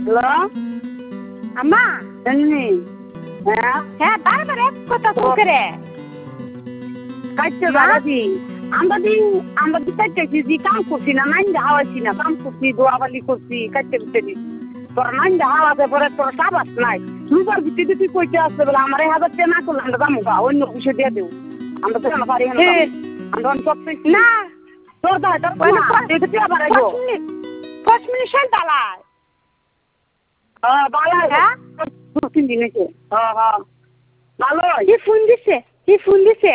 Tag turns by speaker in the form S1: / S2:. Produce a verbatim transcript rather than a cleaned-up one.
S1: hello
S2: আম্মা
S1: জানি হ্যাঁ
S2: হ্যাঁ বারবার এক কথা কো করে
S1: কাটতে দাদাজি আমরা দিন আমরা দি কাটতে দিদি কাম করছি না নাই হাওয়াছি না কাম করছি দোয়াবালি করছি কাটতে দিতে তোর নাই হাওয়াতে পরে তোর সাবাস নাই দুবার দিতে দিতে কইতে আসতে বলে আমার এই হাজার টাকা না করলে আমরা দাম গা অন্য কিছু দিয়ে দেব আমরা তো না পারি না আমরা সব
S2: না
S1: তোর দা তোর দেখতে আবার আইবো
S2: পাঁচ মিনিট শাল দালাই
S1: হ্যাঁ বালাই
S2: হ্যাঁ
S1: দু তিন দিন হয়েছে হ্যাঁ হ্যাঁ ভালো
S2: কি ফোন দিছে কি ফোন দিছে